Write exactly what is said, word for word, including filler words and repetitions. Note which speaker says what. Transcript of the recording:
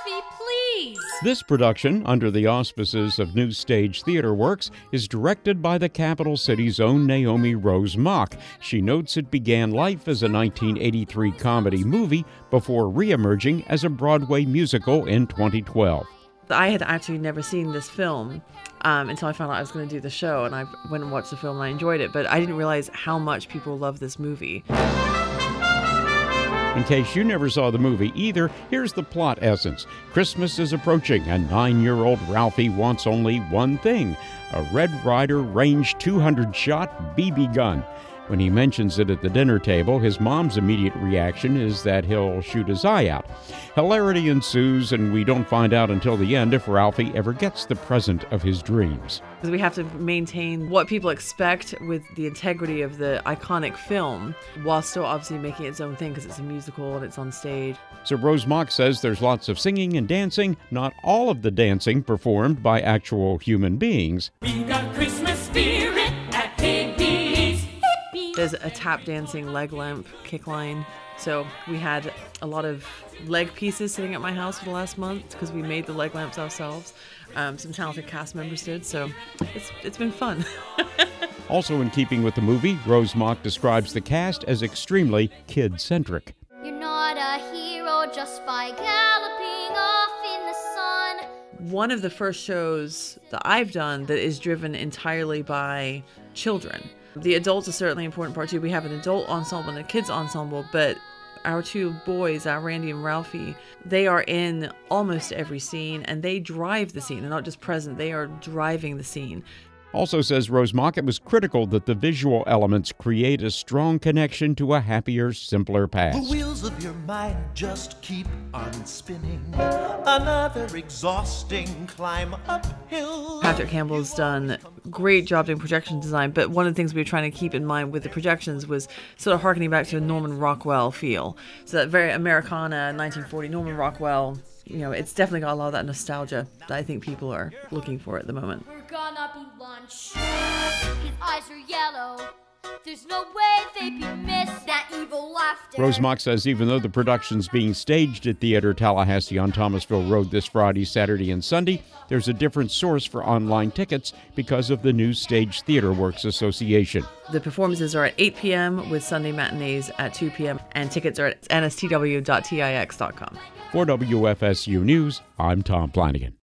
Speaker 1: Ralphie, please!
Speaker 2: This production, under the auspices of New Stage Theater Works, is directed by the capital city's own Naomi Rose Mock. She notes it began life as a nineteen eighty-three comedy movie before re-emerging as a Broadway musical in twenty twelve.
Speaker 3: I had actually never seen this film um, until I found out I was going to do the show, and I went and watched the film and I enjoyed it, but I didn't realize how much people love this movie.
Speaker 2: In case you never saw the movie either, here's the plot essence. Christmas is approaching, and nine-year-old Ralphie wants only one thing, a Red Ryder Range two hundred shot B B gun. When he mentions it at the dinner table, his mom's immediate reaction is that he'll shoot his eye out. Hilarity ensues, and we don't find out until the end if Ralphie ever gets the present of his dreams.
Speaker 3: Because we have to maintain what people expect with the integrity of the iconic film, while still obviously making its own thing because it's a musical and it's on stage.
Speaker 2: So Rose Mock says there's lots of singing and dancing, not all of the dancing performed by actual human beings.
Speaker 1: We got Christmas spirit at Piggy's.
Speaker 3: There's a tap dancing leg lamp kick line. So we had a lot of leg pieces sitting at my house for the last month because we made the leg lamps ourselves. Um, some talented cast members did, so it's it's been fun.
Speaker 2: Also in keeping with the movie, Rose Mock describes the cast as extremely kid-centric.
Speaker 4: You're not a hero just by galloping off in the sun.
Speaker 3: One of the first shows that I've done that is driven entirely by children. The adults are certainly an important part too. We have an adult ensemble and a kids ensemble, but our two boys, our Randy and Ralphie, they are in almost every scene and they drive the scene. They're not just present, they are driving the scene.
Speaker 2: Also, says Rose Mock, it was critical that the visual elements create a strong connection to a happier, simpler past.
Speaker 5: The wheels of your mind just keep on spinning. Another exhausting climb uphill.
Speaker 3: Patrick Campbell's done a great job doing projection design, but one of the things we were trying to keep in mind with the projections was sort of harkening back to a Norman Rockwell feel. So that very Americana, nineteen forty Norman Rockwell, you know, it's definitely got a lot of that nostalgia that I think people are looking for at the moment.
Speaker 4: We're gonna be lunch. His eyes are yellow. There's no way they be missed. That evil laughter.
Speaker 2: Rose Mock says even though the production's being staged at Theater Tallahassee on Thomasville Road this Friday, Saturday, and Sunday, there's a different source for online tickets because of the New Stage Theater Works Association.
Speaker 3: The performances are at eight p.m. with Sunday matinees at two p.m. and tickets are at n s t w dot tix dot com.
Speaker 2: For W F S U News, I'm Tom Flanagan.